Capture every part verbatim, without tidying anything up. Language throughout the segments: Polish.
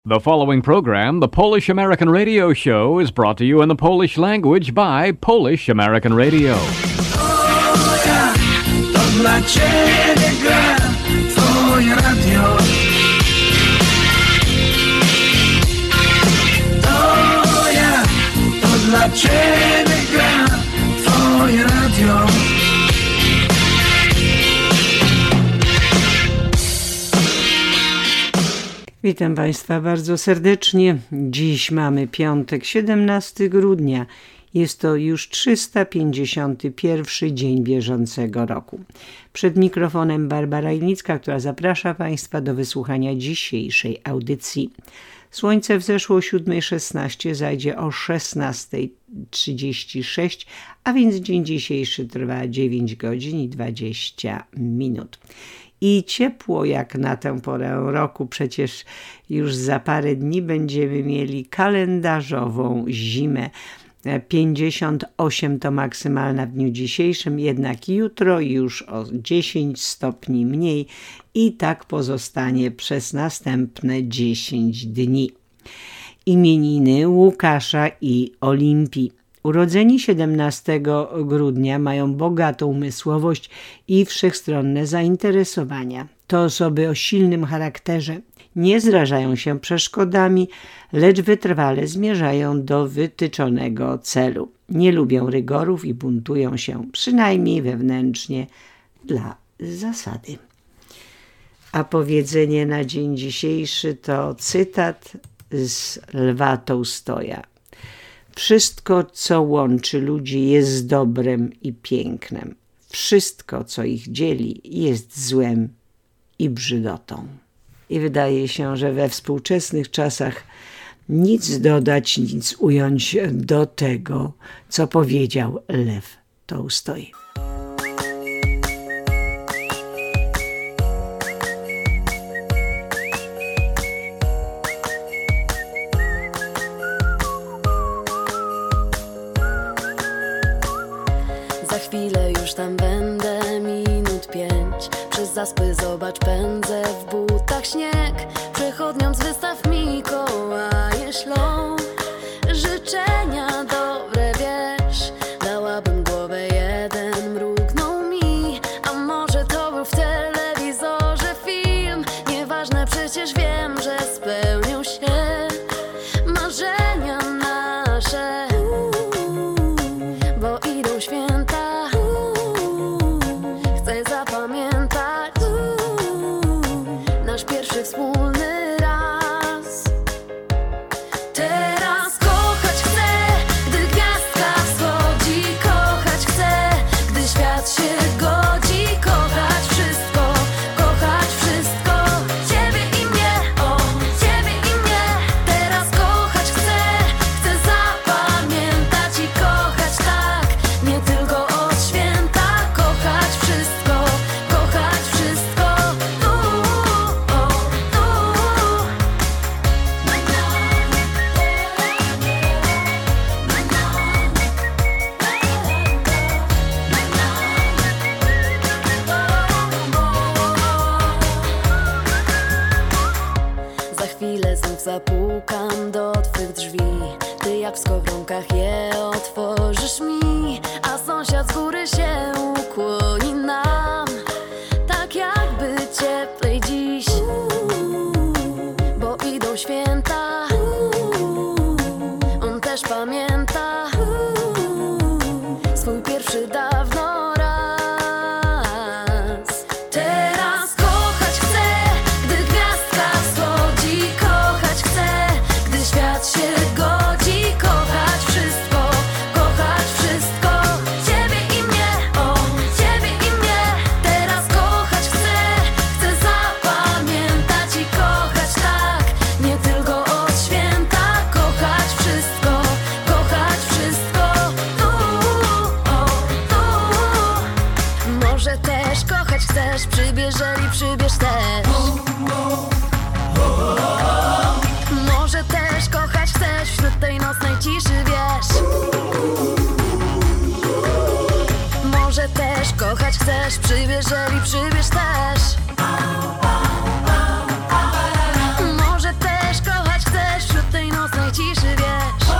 The following program, the Polish American Radio Show, is brought to you in the Polish language by Polish American Radio. O ja, to dla Ciebie gra Twoje radio. To ja, to dla Ciebie gra Twoje radio. Witam Państwa bardzo serdecznie. Dziś mamy piątek, siedemnastego grudnia. Jest to już trzysta pięćdziesiąty pierwszy dzień bieżącego roku. Przed mikrofonem Barbara Ilnicka, która zaprasza Państwa do wysłuchania dzisiejszej audycji. Słońce wzeszło o siódma szesnaście, zajdzie o szesnasta trzydzieści sześć, a więc dzień dzisiejszy trwa dziewięć godzin i dwadzieścia minut. I ciepło jak na tę porę roku, przecież już za parę dni będziemy mieli kalendarzową zimę. pięćdziesiąt osiem to maksymalna w dniu dzisiejszym, jednak jutro już o dziesięć stopni mniej i tak pozostanie przez następne dziesięć dni. Imieniny Łukasza i Olimpii. Urodzeni siedemnastego grudnia mają bogatą umysłowość i wszechstronne zainteresowania. To osoby o silnym charakterze. Nie zrażają się przeszkodami, lecz wytrwale zmierzają do wytyczonego celu. Nie lubią rygorów i buntują się, przynajmniej wewnętrznie, dla zasady. A powiedzenie na dzień dzisiejszy to cytat z Lwa Tołstoja. Wszystko, co łączy ludzi, jest dobrem i pięknem. Wszystko, co ich dzieli, jest złem i brzydotą. I wydaje się, że we współczesnych czasach nic dodać, nic ująć do tego, co powiedział Lew Tołstoj. Za chwilę już tam będę, minut pięć. Przez zaspy zobacz, pędzę w butach śnieg. Przechodniom z wystaw Mikołaje ślą życzenia dobre, wiesz. Dałabym głowę, jeden mrugnął mi. A może to był w telewizorze film? Nieważne, przecież wiem, że spełnił się marzenia nasze. Bo idą święta, chcę zapamiętać nasz pierwszy wspólny raz. Teraz kochać chcę, gdy gwiazdka wschodzi. Kochać chcę, gdy świat się godzi. Kochać wszystko, kochać wszystko. Ciebie i mnie, o, ciebie i mnie. Teraz kochać chcę, chcę zapamiętać i kochać tak, nie tylko od święta. Kochać wszystko, kochać wszystko. Tu, o, tu. Za chwilę znów zapukam do twych drzwi. Ty jak w skowronkach je otworzysz mi, a sąsiad z góry się ukłoni nam, tak jakby cieplej dziś. Bo idą święta, on też pamięta swój pierwszy dawno raz. Teraz kochać chcę, gdy gwiazdka wschodzi. Kochać chcę, gdy świat się godzi. Kochać wszystko, kochać wszystko. Ciebie i mnie, o, ciebie i mnie. Teraz kochać chcę, chcę zapamiętać i kochać tak, nie tylko od święta. Kochać wszystko, kochać wszystko. Tu, o, tu. Może też kochać chcesz, przybierzeli, przybierz też. Może też kochać chcesz wśród tej nocnej ciszy, wiesz. Może też kochać chcesz, przybierzeli, przybierz też. Może też kochać tej ciszy, wiesz.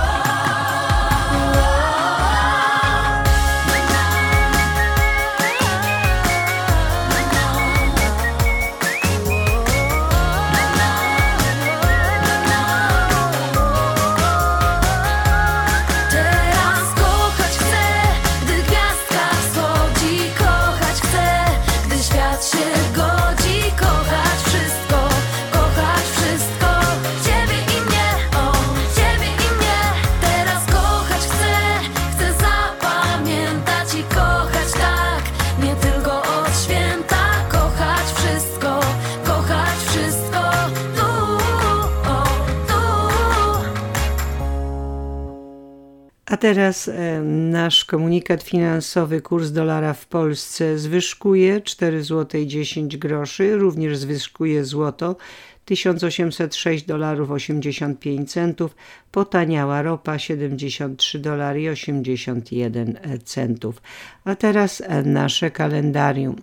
A teraz e, nasz komunikat finansowy. Kurs dolara w Polsce zwyżkuje cztery złote dziesięć groszy, również zwyżkuje złoto tysiąc osiemset sześć dolarów osiemdziesiąt pięć centów, potaniała ropa siedemdziesiąt trzy dolary osiemdziesiąt jeden centów. A teraz e, nasze kalendarium.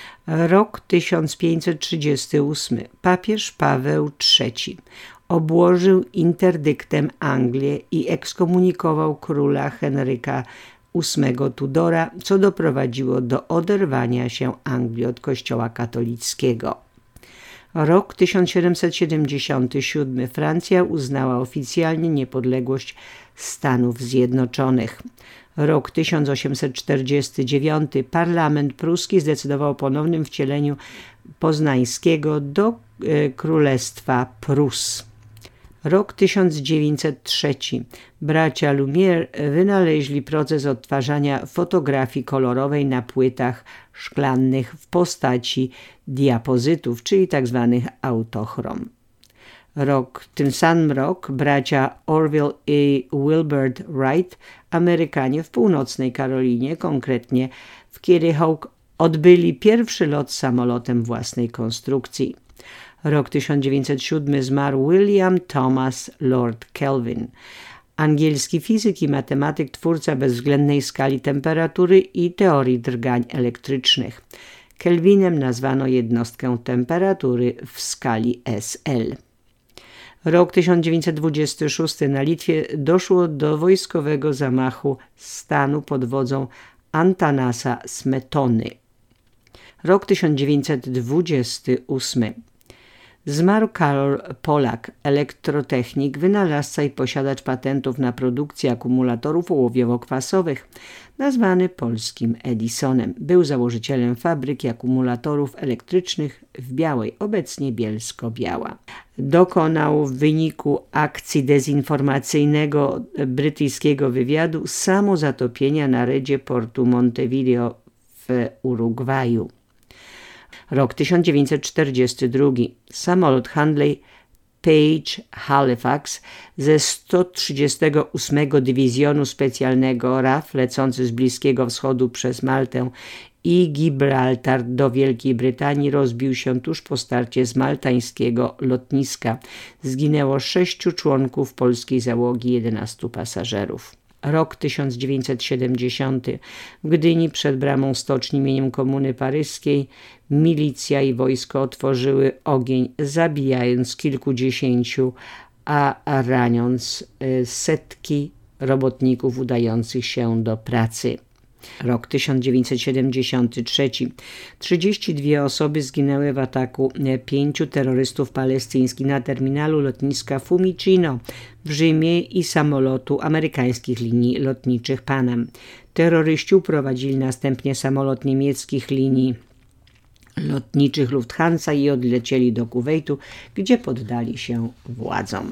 Rok tysiąc pięćset trzydziesty ósmy. Papież Paweł trzeci obłożył interdyktem Anglię i ekskomunikował króla Henryka ósmego Tudora, co doprowadziło do oderwania się Anglii od kościoła katolickiego. Rok tysiąc siedemset siedemdziesiąty siódmy. Francja uznała oficjalnie niepodległość Stanów Zjednoczonych. Rok tysiąc osiemset czterdziesty dziewiąty. Parlament pruski zdecydował o ponownym wcieleniu Poznańskiego do e, Królestwa Prus. Rok tysiąc dziewięćset trzeci. Bracia Lumière wynaleźli proces odtwarzania fotografii kolorowej na płytach szklanych w postaci diapozytów, czyli tzw. autochrom. Rok, ten sam rok bracia Orville i Wilbert Wright, Amerykanie w północnej Karolinie, konkretnie w Kittyhawk, odbyli pierwszy lot samolotem własnej konstrukcji. Rok tysiąc dziewięćset siódmy. Zmarł William Thomas Lord Kelvin, angielski fizyk i matematyk, twórca bezwzględnej skali temperatury i teorii drgań elektrycznych. Kelvinem nazwano jednostkę temperatury w skali S L. Rok tysiąc dziewięćset dwudziesty szósty. Na Litwie doszło do wojskowego zamachu stanu pod wodzą Antanasa Smetony. Rok tysiąc dziewięćset dwudziesty ósmy. Zmarł Karol Polak, elektrotechnik, wynalazca i posiadacz patentów na produkcję akumulatorów ołowiowo-kwasowych, nazwany polskim Edisonem. Był założycielem fabryki akumulatorów elektrycznych w Białej, obecnie Bielsko-Biała. Dokonał w wyniku akcji dezinformacyjnego brytyjskiego wywiadu samozatopienia na redzie portu Montevideo w Urugwaju. Rok tysiąc dziewięćset czterdziesty drugi. Samolot Handley Page Halifax ze sto trzydziestego ósmego Dywizjonu Specjalnego R A F lecący z Bliskiego Wschodu przez Maltę i Gibraltar do Wielkiej Brytanii rozbił się tuż po starcie z maltańskiego lotniska. Zginęło sześciu członków polskiej załogi, jedenastu pasażerów. Rok tysiąc dziewięćset siedemdziesiąty. W Gdyni przed bramą stoczni imieniem Komuny Paryskiej milicja i wojsko otworzyły ogień, zabijając kilkudziesięciu, a raniąc setki robotników udających się do pracy. Rok tysiąc dziewięćset siedemdziesiąty trzeci. trzydzieści dwie osoby zginęły w ataku pięciu terrorystów palestyńskich na terminalu lotniska Fiumicino w Rzymie i samolotu amerykańskich linii lotniczych Panam. Terroryści uprowadzili następnie samolot niemieckich linii lotniczych Lufthansa i odlecieli do Kuwejtu, gdzie poddali się władzom.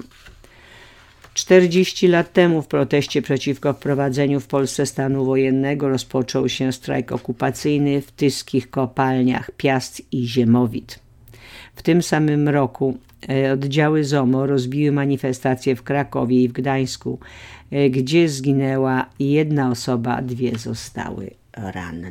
czterdzieści lat temu w proteście przeciwko wprowadzeniu w Polsce stanu wojennego rozpoczął się strajk okupacyjny w tyskich kopalniach Piast i Ziemowit. W tym samym roku oddziały ZOMO rozbiły manifestacje w Krakowie i w Gdańsku, gdzie zginęła jedna osoba, dwie zostały ranne.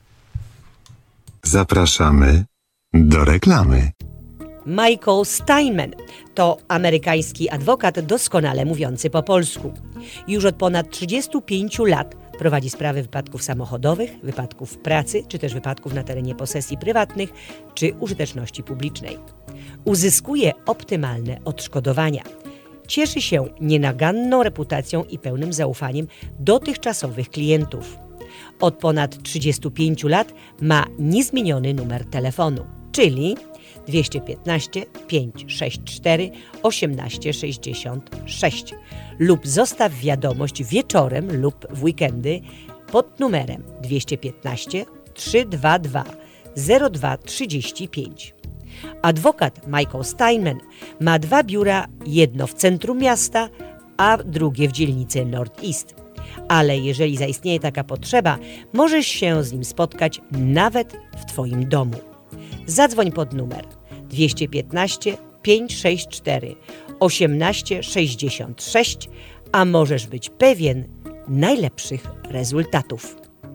Zapraszamy do reklamy. Michael Steinman to amerykański adwokat doskonale mówiący po polsku. Już od ponad trzydziestu pięciu lat prowadzi sprawy wypadków samochodowych, wypadków pracy, czy też wypadków na terenie posesji prywatnych, czy użyteczności publicznej. Uzyskuje optymalne odszkodowania. cieszy się nienaganną reputacją i pełnym zaufaniem dotychczasowych klientów. Od ponad trzydziestu pięciu lat ma niezmieniony numer telefonu, czyli dwieście piętnaście, pięćset sześćdziesiąt cztery, osiemnaście sześćdziesiąt sześć lub zostaw wiadomość wieczorem lub w weekendy pod numerem dwieście piętnaście, trzysta dwadzieścia dwa, zero dwa trzydzieści pięć. Adwokat Michael Steinman ma dwa biura, jedno w centrum miasta, a drugie w dzielnicy North East. Ale jeżeli zaistnieje taka potrzeba, możesz się z nim spotkać nawet w Twoim domu. Zadzwoń pod numer dwieście piętnaście, pięćset sześćdziesiąt cztery, osiemnaście sześćdziesiąt sześć, a możesz być pewien najlepszych rezultatów.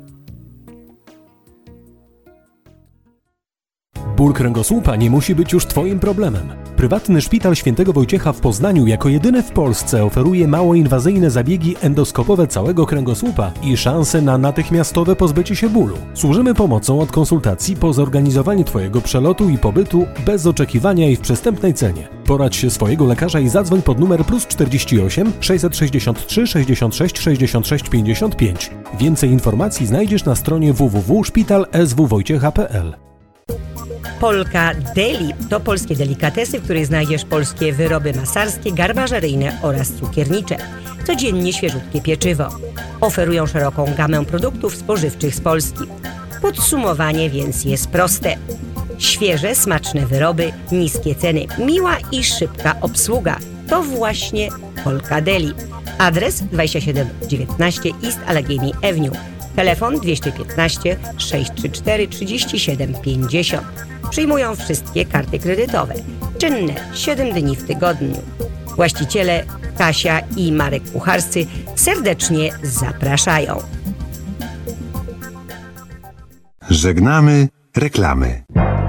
Ból kręgosłupa nie musi być już Twoim problemem. Prywatny Szpital Świętego Wojciecha w Poznaniu jako jedyny w Polsce oferuje mało inwazyjne zabiegi endoskopowe całego kręgosłupa i szanse na natychmiastowe pozbycie się bólu. Służymy pomocą od konsultacji po zorganizowanie Twojego przelotu i pobytu bez oczekiwania i w przystępnej cenie. Poradź się swojego lekarza i zadzwoń pod numer plus czterdzieści osiem, sześćset sześćdziesiąt trzy, sześćdziesiąt sześć, sześćdziesiąt sześć, pięćdziesiąt pięć. Więcej informacji znajdziesz na stronie w w w kropka szpital s w wojciecha kropka p l. Polka Deli to polskie delikatesy, w których znajdziesz polskie wyroby masarskie, garmażeryjne oraz cukiernicze. Codziennie świeżutkie pieczywo. Oferują szeroką gamę produktów spożywczych z Polski. Podsumowanie więc jest proste. Świeże, smaczne wyroby, niskie ceny, miła i szybka obsługa. To właśnie Polka Deli. Adres dwadzieścia siedem dziewiętnaście East Allegheny Avenue. Telefon dwieście piętnaście, sześćset trzydzieści cztery, trzydzieści siedem pięćdziesiąt. Przyjmują wszystkie karty kredytowe. Czynne siedem dni w tygodniu. Właściciele Kasia i Marek Kucharscy serdecznie zapraszają. Żegnamy reklamy.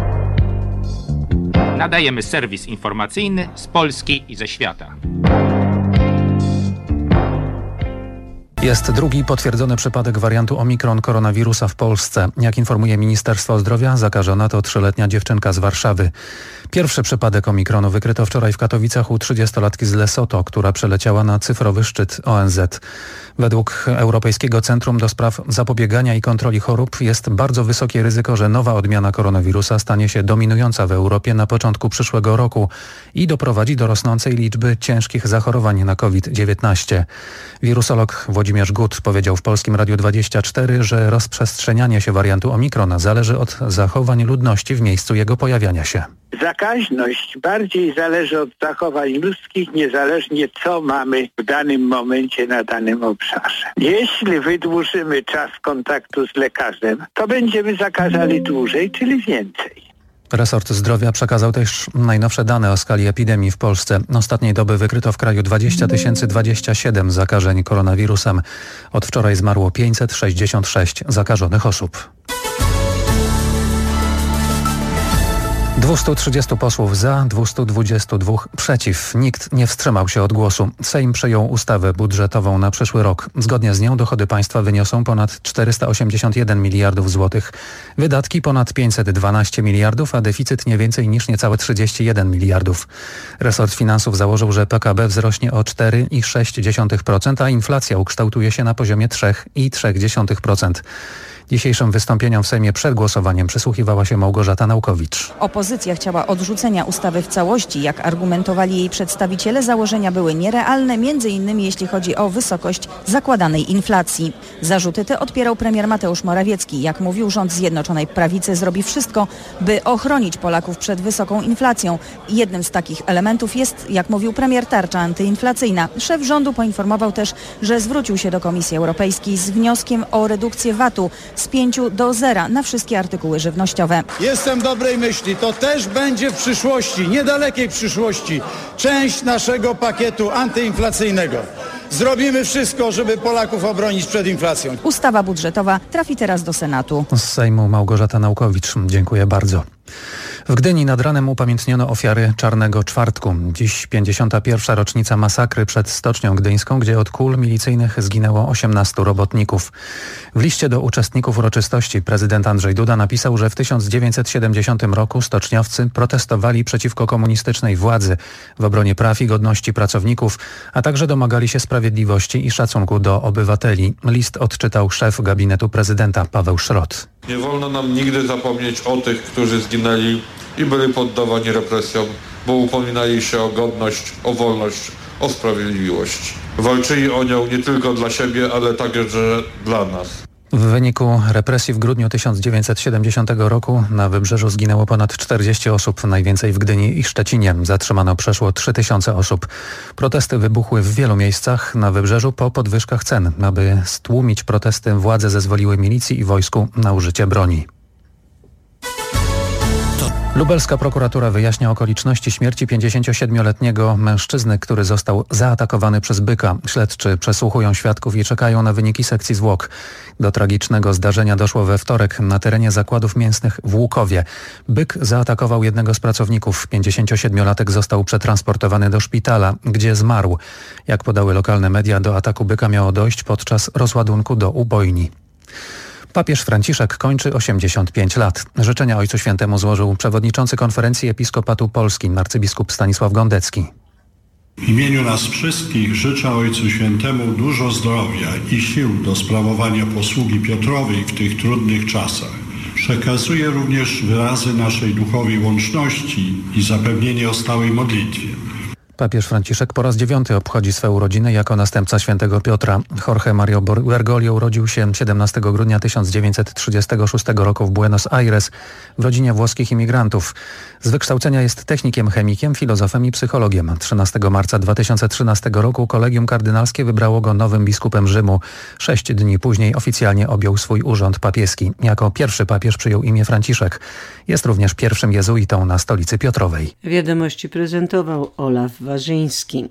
Nadajemy serwis informacyjny z Polski i ze świata. Jest drugi potwierdzony przypadek wariantu Omikron koronawirusa w Polsce. Jak informuje Ministerstwo Zdrowia, zakażona to trzyletnia dziewczynka z Warszawy. Pierwszy przypadek Omikronu wykryto wczoraj w Katowicach u trzydziestolatki z Lesoto, która przeleciała na cyfrowy szczyt O N Z. Według Europejskiego Centrum do Spraw Zapobiegania i Kontroli Chorób jest bardzo wysokie ryzyko, że nowa odmiana koronawirusa stanie się dominująca w Europie na początku przyszłego roku i doprowadzi do rosnącej liczby ciężkich zachorowań na COVID dziewiętnaście. Wirusolog Włodzimierz Gut powiedział w Polskim Radiu dwadzieścia cztery, że rozprzestrzenianie się wariantu Omikrona zależy od zachowań ludności w miejscu jego pojawiania się. Zakaźność bardziej zależy od zachowań ludzkich, niezależnie co mamy w danym momencie na danym obszarze. Jeśli wydłużymy czas kontaktu z lekarzem, to będziemy zakażali dłużej, czyli więcej. Resort Zdrowia przekazał też najnowsze dane o skali epidemii w Polsce. Ostatniej doby wykryto w kraju dwadzieścia tysięcy dwadzieścia siedem zakażeń koronawirusem. Od wczoraj zmarło pięćset sześćdziesiąt sześć zakażonych osób. dwieście trzydzieści posłów za, dwieście dwadzieścia dwa przeciw. Nikt nie wstrzymał się od głosu. Sejm przyjął ustawę budżetową na przyszły rok. Zgodnie z nią dochody państwa wyniosą ponad czterysta osiemdziesiąt jeden miliardów złotych. Wydatki ponad pięćset dwanaście miliardów, a deficyt nie więcej niż niecałe trzydzieści jeden miliardów. Resort Finansów założył, że P K B wzrośnie o cztery przecinek sześć procent, a inflacja ukształtuje się na poziomie trzy przecinek trzy procent. Dzisiejszym wystąpieniom w Sejmie przed głosowaniem przysłuchiwała się Małgorzata Naukowicz. Opozycja chciała odrzucenia ustawy w całości. Jak argumentowali jej przedstawiciele, założenia były nierealne, między innymi jeśli chodzi o wysokość zakładanej inflacji. Zarzuty te odpierał premier Mateusz Morawiecki. Jak mówił, rząd Zjednoczonej Prawicy zrobi wszystko, by ochronić Polaków przed wysoką inflacją. Jednym z takich elementów jest, jak mówił premier, tarcza antyinflacyjna. Szef rządu poinformował też, że zwrócił się do Komisji Europejskiej z wnioskiem o redukcję V A T-u z pięciu do zera na wszystkie artykuły żywnościowe. Jestem dobrej myśli, to też będzie w przyszłości, niedalekiej przyszłości, część naszego pakietu antyinflacyjnego. Zrobimy wszystko, żeby Polaków obronić przed inflacją. Ustawa budżetowa trafi teraz do Senatu. Z Sejmu Małgorzata Naukowicz. Dziękuję bardzo. W Gdyni nad ranem upamiętniono ofiary Czarnego Czwartku. Dziś pięćdziesiąta pierwsza rocznica masakry przed Stocznią Gdyńską, gdzie od kul milicyjnych zginęło osiemnastu robotników. W liście do uczestników uroczystości prezydent Andrzej Duda napisał, że w tysiąc dziewięćset siedemdziesiątym roku stoczniowcy protestowali przeciwko komunistycznej władzy w obronie praw i godności pracowników, a także domagali się sprawiedliwości i szacunku do obywateli. List odczytał szef gabinetu prezydenta Paweł Szrot. Nie wolno nam nigdy zapomnieć o tych, którzy zginęli i byli poddawani represjom, bo upominali się o godność, o wolność, o sprawiedliwość. Walczyli o nią nie tylko dla siebie, ale także dla nas. W wyniku represji w grudniu tysiąc dziewięćset siedemdziesiątego roku na Wybrzeżu zginęło ponad czterdzieści osób, najwięcej w Gdyni i Szczecinie. Zatrzymano przeszło trzy tysiące osób. Protesty wybuchły w wielu miejscach na Wybrzeżu po podwyżkach cen. Aby stłumić protesty, władze zezwoliły milicji i wojsku na użycie broni. Lubelska prokuratura wyjaśnia okoliczności śmierci pięćdziesięciosiedmioletniego mężczyzny, który został zaatakowany przez byka. Śledczy przesłuchują świadków i czekają na wyniki sekcji zwłok. Do tragicznego zdarzenia doszło we wtorek na terenie zakładów mięsnych w Łukowie. Byk zaatakował jednego z pracowników. pięćdziesięciosiedmiolatek został przetransportowany do szpitala, gdzie zmarł. Jak podały lokalne media, do ataku byka miało dojść podczas rozładunku do ubojni. Papież Franciszek kończy osiemdziesiąt pięć lat. Życzenia Ojcu Świętemu złożył przewodniczący Konferencji Episkopatu Polski, arcybiskup Stanisław Gondecki. W imieniu nas wszystkich życzę Ojcu Świętemu dużo zdrowia i sił do sprawowania posługi Piotrowej w tych trudnych czasach. Przekazuję również wyrazy naszej duchowej łączności i zapewnienie o stałej modlitwie. Papież Franciszek po raz dziewiąty obchodzi swe urodziny jako następca świętego Piotra. Jorge Mario Bergoglio urodził się siedemnastego grudnia tysiąc dziewięćset trzydziestego szóstego roku w Buenos Aires w rodzinie włoskich imigrantów. Z wykształcenia jest technikiem, chemikiem, filozofem i psychologiem. trzynastego marca dwa tysiące trzynastego roku kolegium kardynalskie wybrało go nowym biskupem Rzymu. Sześć dni później oficjalnie objął swój urząd papieski. Jako pierwszy papież przyjął imię Franciszek. Jest również pierwszym jezuitą na stolicy Piotrowej. Wiadomości prezentował Olaf Warzyński.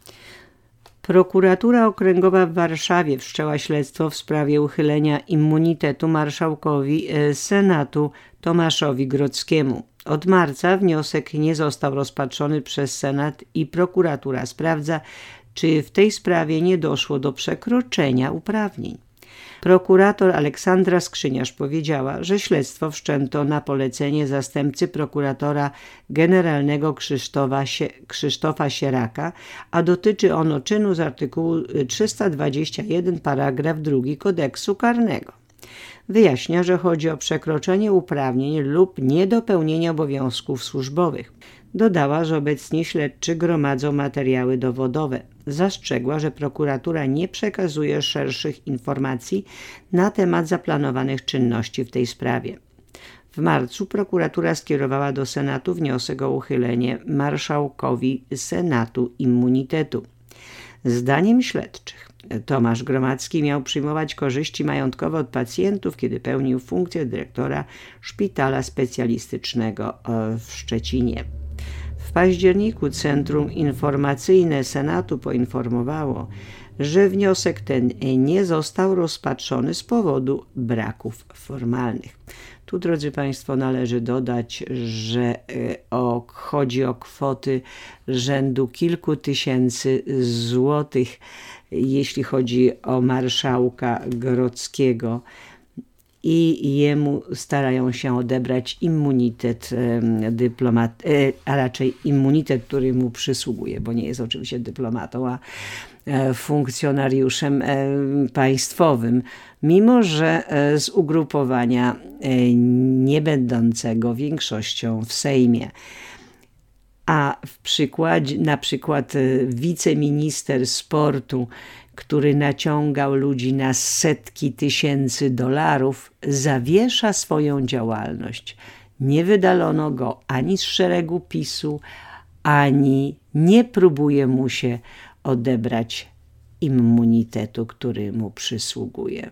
Prokuratura Okręgowa w Warszawie wszczęła śledztwo w sprawie uchylenia immunitetu marszałkowi Senatu Tomaszowi Grodzkiemu. Od marca wniosek nie został rozpatrzony przez Senat i prokuratura sprawdza, czy w tej sprawie nie doszło do przekroczenia uprawnień. Prokurator Aleksandra Skrzyniarz powiedziała, że śledztwo wszczęto na polecenie zastępcy prokuratora generalnego Krzysztofa, Sie- Krzysztofa Sieraka, a dotyczy ono czynu z artykułu trzysta dwadzieścia jeden paragraf drugi kodeksu karnego. Wyjaśnia, że chodzi o przekroczenie uprawnień lub niedopełnienie obowiązków służbowych. Dodała, że obecnie śledczy gromadzą materiały dowodowe. Zastrzegła, że prokuratura nie przekazuje szerszych informacji na temat zaplanowanych czynności w tej sprawie. W marcu prokuratura skierowała do Senatu wniosek o uchylenie marszałkowi Senatu immunitetu. Zdaniem śledczych Tomasz Gromadzki miał przyjmować korzyści majątkowe od pacjentów, kiedy pełnił funkcję dyrektora szpitala specjalistycznego w Szczecinie. W październiku Centrum Informacyjne Senatu poinformowało, że wniosek ten nie został rozpatrzony z powodu braków formalnych. Tu, drodzy Państwo, należy dodać, że o, chodzi o kwoty rzędu kilku tysięcy złotych, jeśli chodzi o marszałka Grodzkiego. I jemu starają się odebrać immunitet dyplomat, a raczej immunitet, który mu przysługuje, bo nie jest oczywiście dyplomatą, a funkcjonariuszem państwowym, mimo że z ugrupowania nie będącego większością w Sejmie. A w przykładzie, na przykład wiceminister sportu, który naciągał ludzi na setki tysięcy dolarów, zawiesza swoją działalność. Nie wydalono go ani z szeregu PiSu, ani nie próbuje mu się odebrać immunitetu, który mu przysługuje.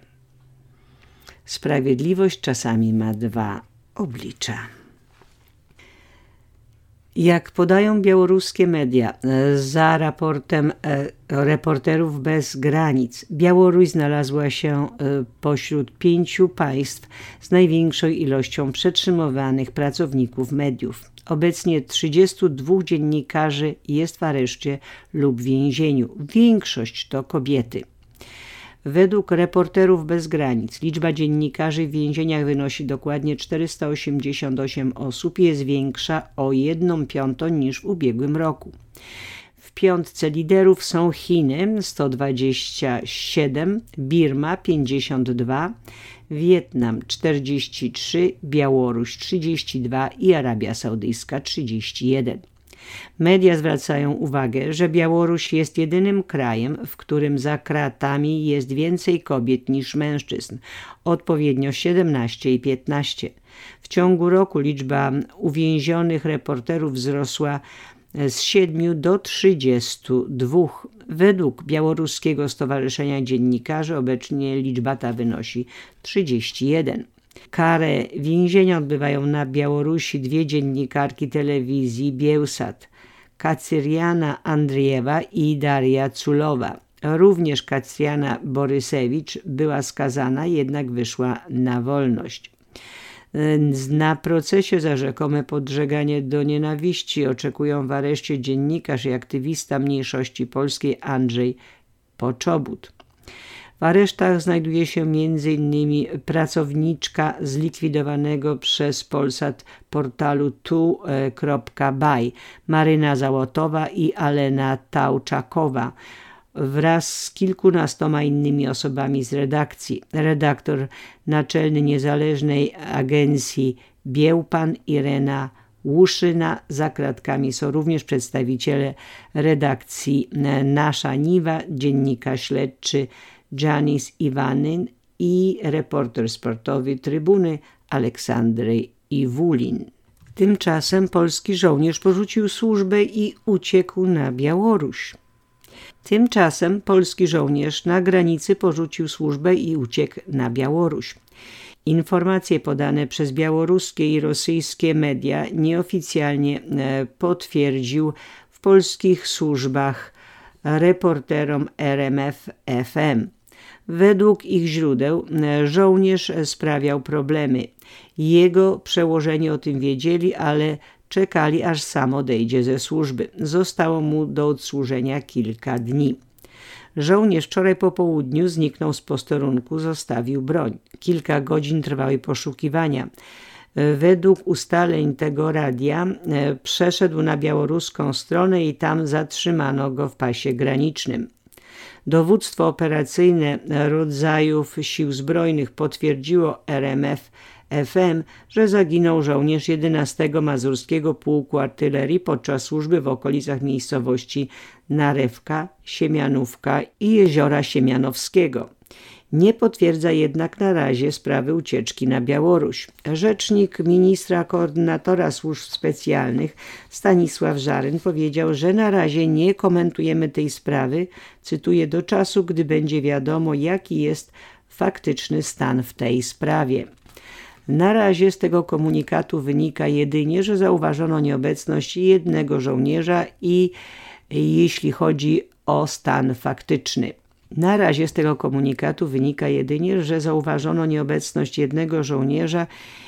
Sprawiedliwość czasami ma dwa oblicza. Jak podają białoruskie media, za raportem Reporterów Bez Granic, Białoruś znalazła się pośród pięciu państw z największą ilością przetrzymywanych pracowników mediów. Obecnie trzydziestu dwóch dziennikarzy jest w areszcie lub więzieniu. Większość to kobiety. Według Reporterów Bez Granic liczba dziennikarzy w więzieniach wynosi dokładnie czterysta osiemdziesiąt osiem osób i jest większa o jedną piątą niż w ubiegłym roku. W piątce liderów są Chiny sto dwadzieścia siedem, Birma pięćdziesiąt dwa, Wietnam czterdzieści trzy, Białoruś trzydzieści dwa i Arabia Saudyjska trzydzieści jeden. Media zwracają uwagę, że Białoruś jest jedynym krajem, w którym za kratami jest więcej kobiet niż mężczyzn, odpowiednio siedemnaście i piętnaście. W ciągu roku liczba uwięzionych reporterów wzrosła z siedmiu do trzydziestu dwóch. Według Białoruskiego Stowarzyszenia Dziennikarzy obecnie liczba ta wynosi trzydzieści jeden. Karę więzienia odbywają na Białorusi dwie dziennikarki telewizji Bielsat, Kacyriana Andriejewa i Daria Culowa. Również Kacyriana Borysewicz była skazana, jednak wyszła na wolność. Na procesie za rzekome podżeganie do nienawiści oczekują w areszcie dziennikarz i aktywista mniejszości polskiej Andrzej Poczobut. W aresztach znajduje się między innymi pracowniczka zlikwidowanego przez Polsat portalu tu kropka baj Maryna Załotowa i Alena Tałczakowa wraz z kilkunastoma innymi osobami z redakcji. Redaktor naczelny niezależnej agencji Biełpan Irena Łuszyna. Za kratkami są również przedstawiciele redakcji Nasza Niwa, dziennikarz śledczy Janis Iwanyn i reporter sportowy Trybuny Aleksandrzej Iwulin. Tymczasem polski żołnierz porzucił służbę i uciekł na Białoruś. Tymczasem polski żołnierz na granicy porzucił służbę i uciekł na Białoruś. Informacje podane przez białoruskie i rosyjskie media nieoficjalnie potwierdził w polskich służbach reporterom R M F F M. Według ich źródeł żołnierz sprawiał problemy. Jego przełożeni o tym wiedzieli, ale czekali, aż sam odejdzie ze służby. Zostało mu do odsłużenia kilka dni. Żołnierz wczoraj po południu zniknął z posterunku, zostawił broń. Kilka godzin trwały poszukiwania. Według ustaleń tego radia przeszedł na białoruską stronę i tam zatrzymano go w pasie granicznym. Dowództwo operacyjne rodzajów sił zbrojnych potwierdziło R M F F M, że zaginął żołnierz jedenastego Mazurskiego Pułku Artylerii podczas służby w okolicach miejscowości Narewka, Siemianówka i Jeziora Siemianowskiego. Nie potwierdza jednak na razie sprawy ucieczki na Białoruś. Rzecznik ministra koordynatora służb specjalnych Stanisław Żaryn powiedział, że na razie nie komentujemy tej sprawy, cytuję, do czasu, gdy będzie wiadomo, jaki jest faktyczny stan w tej sprawie. Na razie z tego komunikatu wynika jedynie, że zauważono nieobecność jednego żołnierza i jeśli chodzi o stan faktyczny. Na razie z tego komunikatu wynika jedynie, że zauważono nieobecność jednego żołnierza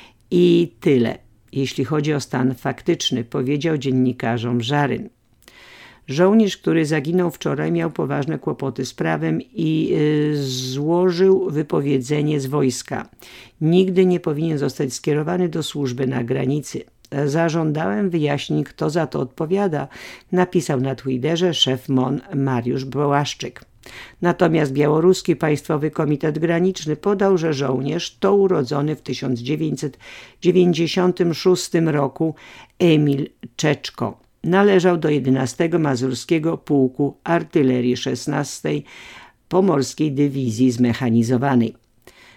i tyle, jeśli chodzi o stan faktyczny, powiedział dziennikarzom Żaryn. Żołnierz, który zaginął wczoraj, miał poważne kłopoty z prawem i y, złożył wypowiedzenie z wojska. Nigdy nie powinien zostać skierowany do służby na granicy. Zażądałem wyjaśnień, kto za to odpowiada, napisał na Twitterze szef M O N Mariusz Błaszczyk. Natomiast Białoruski Państwowy Komitet Graniczny podał, że żołnierz to urodzony w tysiąc dziewięćset dziewięćdziesiątym szóstym roku Emil Czeczko. Należał do jedenastego Mazurskiego Pułku Artylerii szesnastej Pomorskiej Dywizji Zmechanizowanej.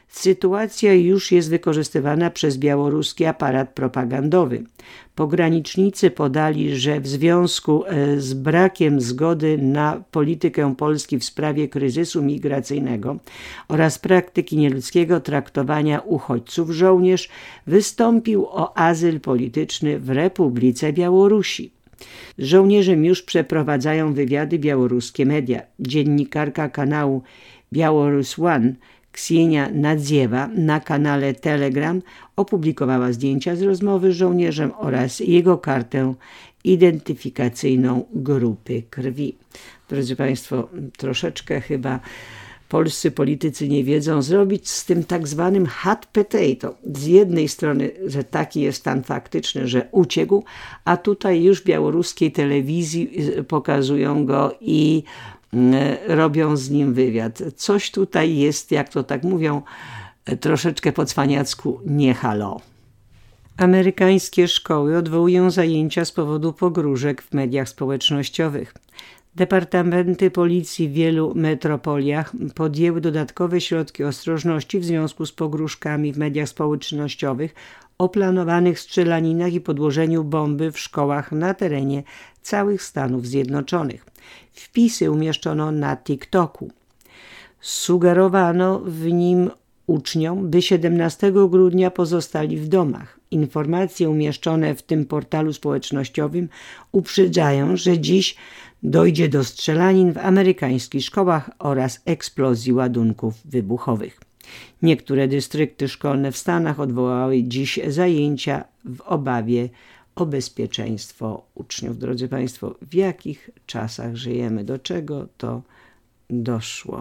Sytuacja już jest wykorzystywana przez białoruski aparat propagandowy. Pogranicznicy podali, że w związku z brakiem zgody na politykę Polski w sprawie kryzysu migracyjnego oraz praktyki nieludzkiego traktowania uchodźców, żołnierz wystąpił o azyl polityczny w Republice Białorusi. Z żołnierzem już przeprowadzają wywiady białoruskie media. Dziennikarka kanału Białorus One Ksienia Nadziewa na kanale Telegram opublikowała zdjęcia z rozmowy z żołnierzem oraz jego kartę identyfikacyjną grupy krwi. Drodzy Państwo, troszeczkę chyba polscy politycy nie wiedzą zrobić z tym tak zwanym hot potato. Z jednej strony, że taki jest stan faktyczny, że uciekł, a tutaj już w białoruskiej telewizji pokazują go i robią z nim wywiad. Coś tutaj jest, jak to tak mówią, troszeczkę po cwaniacku nie halo. Amerykańskie szkoły odwołują zajęcia z powodu pogróżek w mediach społecznościowych. Departamenty policji w wielu metropoliach podjęły dodatkowe środki ostrożności w związku z pogróżkami w mediach społecznościowych o planowanych strzelaninach i podłożeniu bomby w szkołach na terenie całych Stanów Zjednoczonych. Wpisy umieszczono na TikToku. Sugerowano w nim uczniom, by siedemnastego grudnia pozostali w domach. Informacje umieszczone w tym portalu społecznościowym uprzedzają, że dziś dojdzie do strzelanin w amerykańskich szkołach oraz eksplozji ładunków wybuchowych. Niektóre dystrykty szkolne w Stanach odwołały dziś zajęcia w obawie o bezpieczeństwo uczniów. Drodzy Państwo, w jakich czasach żyjemy? Do czego to doszło?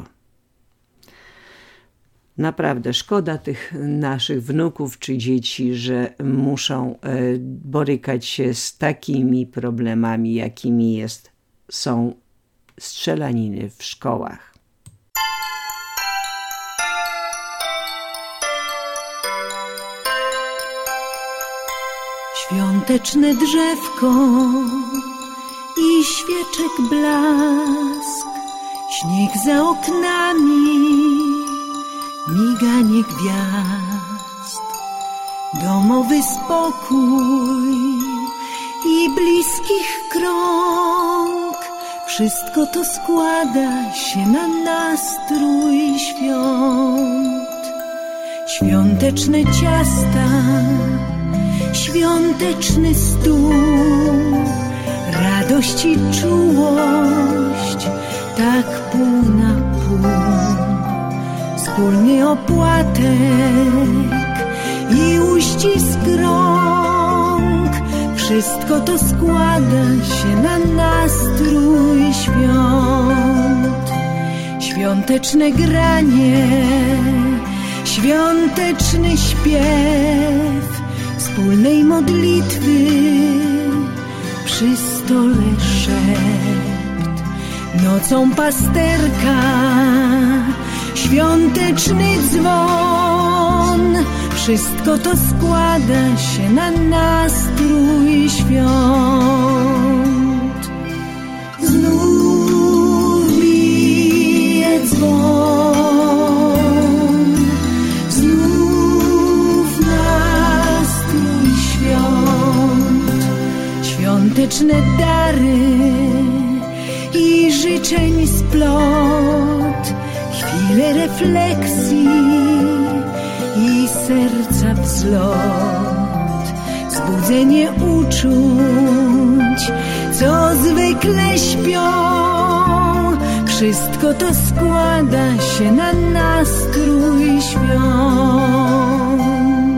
Naprawdę szkoda tych naszych wnuków czy dzieci, że muszą borykać się z takimi problemami, jakimi jest, są strzelaniny w szkołach. Świąteczne drzewko i świeczek blask, śnieg za oknami, miganie gwiazd, domowy spokój i bliskich krąg. Wszystko to składa się na nastrój świąt. Świąteczne ciasta, świąteczny stół, radość i czułość, tak pół na pół. Wspólny opłatek i uścisk rąk, wszystko to składa się na nastrój świąt. Świąteczne granie, świąteczny śpiew, wspólnej modlitwy przy stole szept. Nocą pasterka, świąteczny dzwon, wszystko to składa się na nastrój świąt. Znów bije dzwon, znów nastrój świąt. Świąteczne dary i życzeń splot, chwile refleksji i serca wzlot, zbudzenie uczuć, co zwykle śpią. Wszystko to składa się na nastrój świąt.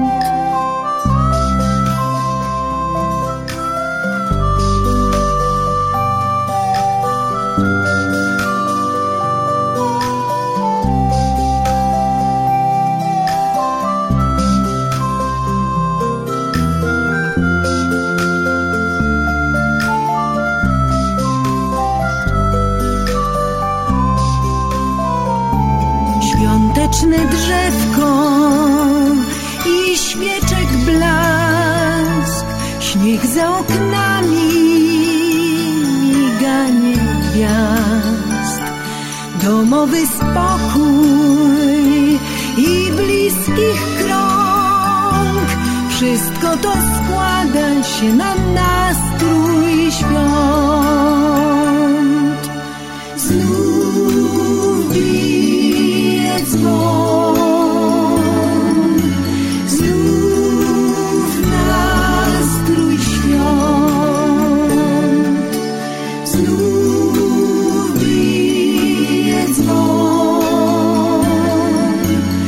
Świąteczne drzewko i świeczek blask, śnieg za oknami, miganie gwiazd, domowy spokój i bliski wszystko to składa się na nastrój świąt. Znów bije dzwon, znów nastrój świąt, znów bije dzwon,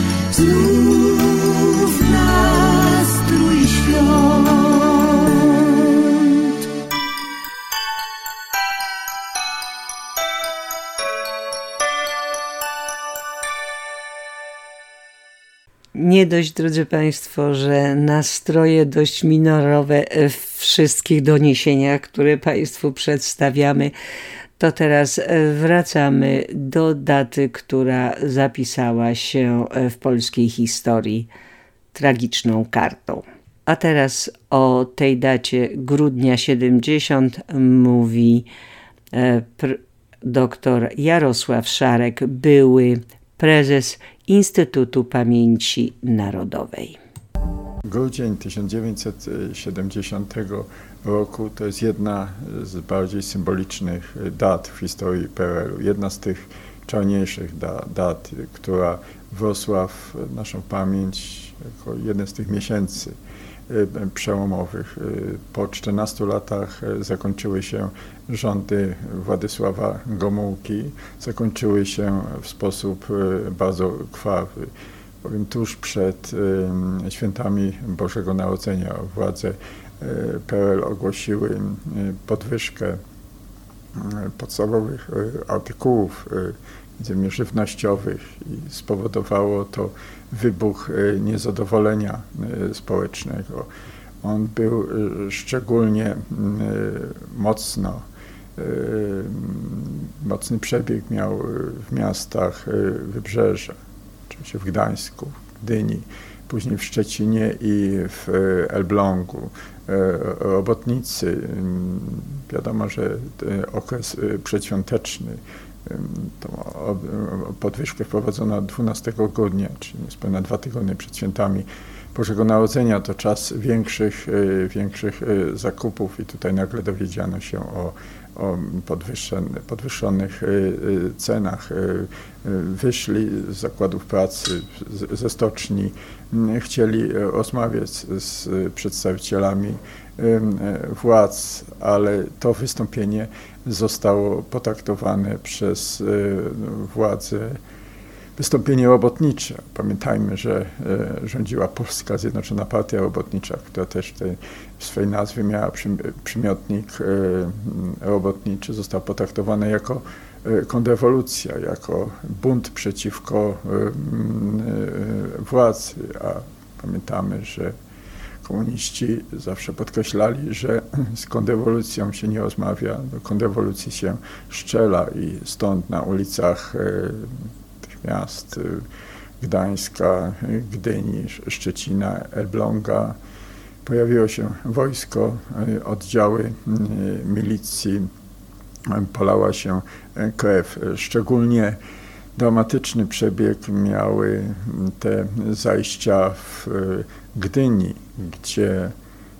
znów nastrój świąt. Nie dość, drodzy Państwo, że nastroje dość minorowe w wszystkich doniesieniach, które Państwu przedstawiamy, to teraz wracamy do daty, która zapisała się w polskiej historii tragiczną kartą. A teraz o tej dacie grudnia siedemdziesiąt mówi pr- doktor Jarosław Szarek, były prezes Instytutu Pamięci Narodowej. Grudzień tysiąc dziewięćset siedemdziesiątego roku to jest jedna z bardziej symbolicznych dat w historii P R L u. Jedna z tych czarniejszych da, dat, która wrosła w naszą pamięć jako jeden z tych miesięcy przełomowych. Po czternastu latach zakończyły się rządy Władysława Gomułki. Zakończyły się w sposób bardzo krwawy. Bowiem tuż przed świętami Bożego Narodzenia władze P R L ogłosiły podwyżkę podstawowych artykułów, między innymi żywnościowych, i spowodowało to wybuch niezadowolenia społecznego. On był szczególnie mocno, mocny przebieg miał w miastach Wybrzeża, oczywiście w Gdańsku, w Gdyni, później w Szczecinie i w Elblągu. Robotnicy, wiadomo, że okres przedświąteczny, tą podwyżkę wprowadzono dwunastego grudnia, czyli niespełna dwa tygodnie przed świętami Bożego Narodzenia. To czas większych, większych zakupów i tutaj nagle dowiedziano się o, o podwyższonych, podwyższonych cenach. Wyszli z zakładów pracy, ze stoczni, chcieli rozmawiać z przedstawicielami władz, ale to wystąpienie zostało potraktowane przez władze wystąpienie robotnicze. Pamiętajmy, że rządziła Polska Zjednoczona Partia Robotnicza, która też w swojej nazwie miała przymiotnik robotniczy. Została potraktowana jako kontrrewolucja, jako bunt przeciwko władzy, a pamiętamy, że komuniści zawsze podkreślali, że z kontrrewolucją się nie rozmawia, do kontrrewolucji się strzela, i stąd na ulicach tych miast Gdańska, Gdyni, Szczecina, Elbląga pojawiło się wojsko, oddziały milicji, polała się krew. Szczególnie dramatyczny przebieg miały te zajścia w Gdyni, gdzie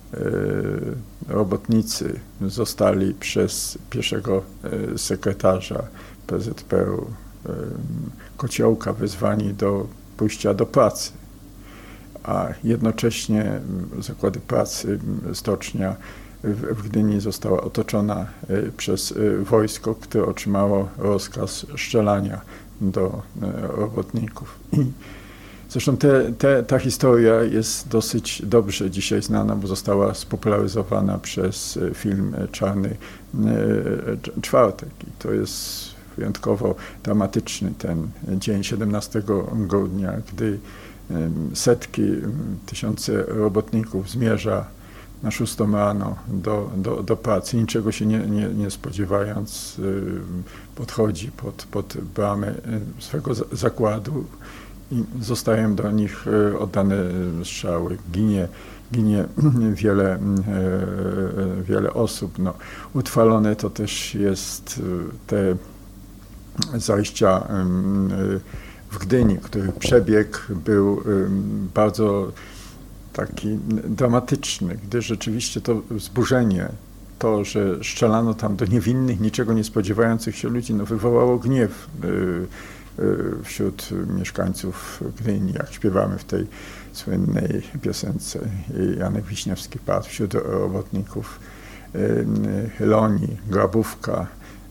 robotnicy zostali przez pierwszego sekretarza P Z P R U Kociołka wezwani do pójścia do pracy, a jednocześnie zakłady pracy, stocznia w Gdyni została otoczona przez wojsko, które otrzymało rozkaz strzelania do robotników. I zresztą te, te, ta historia jest dosyć dobrze dzisiaj znana, bo została spopularyzowana przez film Czarny Czwartek. I to jest wyjątkowo dramatyczny ten dzień siedemnastego grudnia, gdy setki, tysiące robotników zmierza na szóstą rano do, do, do pracy, niczego się nie, nie, nie spodziewając, podchodzi pod, pod bramę swego zakładu i zostają do nich oddane strzały. Ginie, ginie wiele, wiele osób. No, utrwalone to też jest te zajścia w Gdyni, których przebieg był bardzo taki dramatyczny, gdy rzeczywiście to wzburzenie, to, że strzelano tam do niewinnych, niczego nie spodziewających się ludzi, no wywołało gniew wśród mieszkańców Gdyni, jak śpiewamy w tej słynnej piosence Janek Wiśniewski padł, wśród robotników Loni, Grabówka.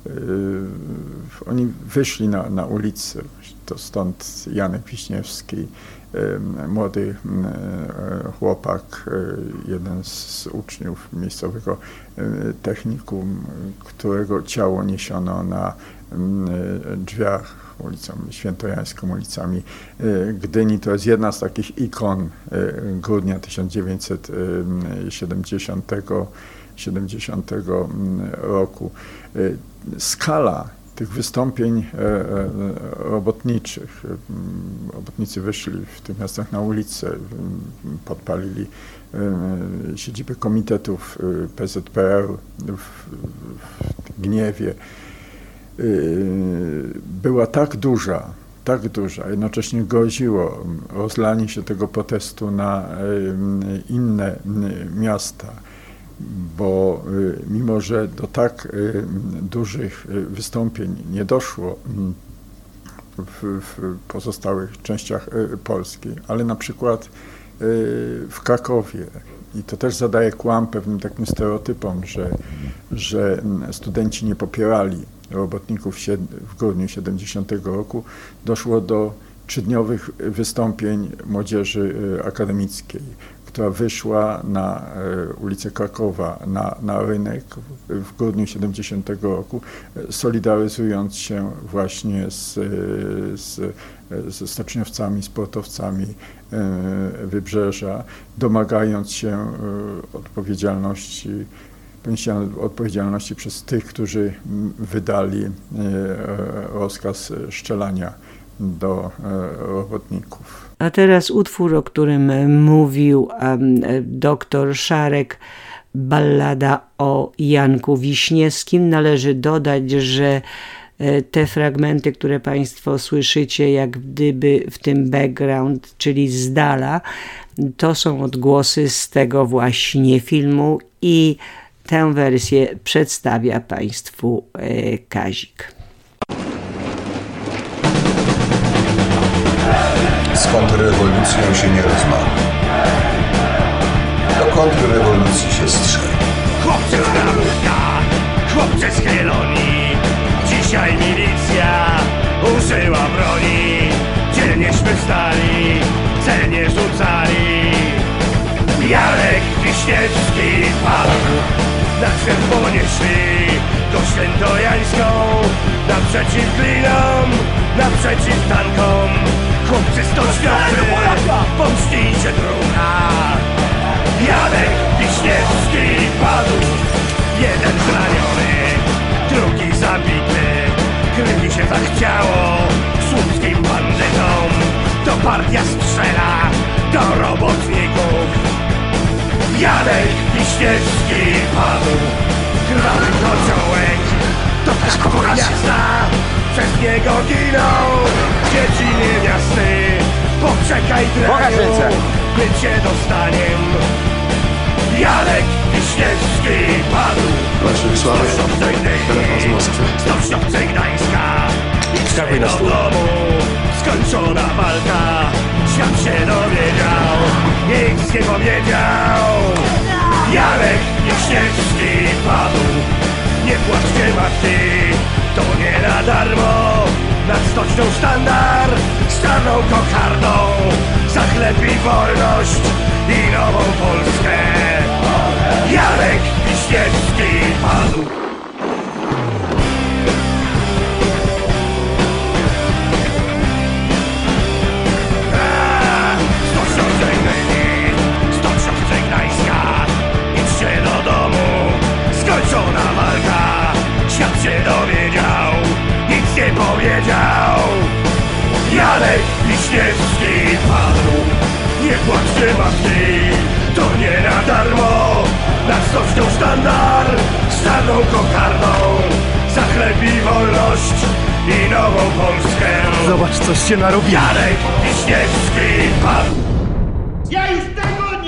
Oni wyszli na, na ulicę, to stąd Janek Wiśniewski, młody chłopak, jeden z uczniów miejscowego technikum, którego ciało niesiono na drzwiach ulicą Świętojańską, ulicami Gdyni. To jest jedna z takich ikon grudnia tysiąc dziewięćset siedemdziesiątego roku. Skala tych wystąpień robotniczych. Robotnicy wyszli w tych miastach na ulicę, podpalili siedziby komitetów P Z P R w, w gniewie. Była tak duża, tak duża, jednocześnie groziło rozlanie się tego protestu na inne miasta, bo mimo, że do tak dużych wystąpień nie doszło w, w pozostałych częściach Polski, ale na przykład w Krakowie, i to też zadaje kłam pewnym takim stereotypom, że, że studenci nie popierali robotników w grudniu siedemdziesiątego roku, doszło do trzydniowych wystąpień młodzieży akademickiej, która wyszła na ulicę Krakowa, na, na rynek w grudniu siedemdziesiątego roku, solidaryzując się właśnie z, z, ze stoczniowcami, sportowcami Wybrzeża, domagając się odpowiedzialności, poniesienia odpowiedzialności przez tych, którzy wydali rozkaz strzelania do robotników. A teraz utwór, o którym mówił um, doktor Szarek, ballada o Janku Wiśniewskim. Należy dodać, że te fragmenty, które Państwo słyszycie, jak gdyby w tym background, czyli z dala, to są odgłosy z tego właśnie filmu i tę wersję przedstawia Państwu e, Kazik. Z kontrrewolucją się nie rozmawia. Do kontrrewolucji się strzela. Chłopcy z Grabówka, chłopcy z Helonii, dzisiaj milicja użyła broni. Dzielnieśmy stali, celnie rzucali. Janek Wiśniewski padł, na czerwonie szli go Świętojańską, naprzeciw glinom, naprzeciw tankom. Chłopcy stoczniacy, pomścicie druga. Janek Wiśniewski padł, jeden zraniony, drugi zabity. Krwi się zachciało słupskim bandytom. To partia strzela do robotników. Janek Wiśniewski padł, krwawy kociołek, to też miasta, przez niego giną dzieci niewiasty. Poczekaj draniu, my cię dostaniem. Janek Wiśniewski padł, Stoczniowcy telefon z Moskwy, Stoczniowcy Gdańska. Idźcie do domu, skończona walka. Świat się dowiedział, nikt nie powiedział. Janek Wiśniewski padł, nie płaczcie matki, to nie na darmo. Nad stocznią sztandar z czarną kokardą, za chleb i wolność i nową Polskę. Janek Wiśniewski padł. Skończona walka, świat się dowiedział, nic nie powiedział. Janek Wiśniewski padł, nie płaczcie matki, to nie na darmo. Nad stocznią sztandar z czarną kokardą, za chleb i wolność i nową Polskę. Zobacz, coś się narobi. Janek Wiśniewski padł. Ja już tego nie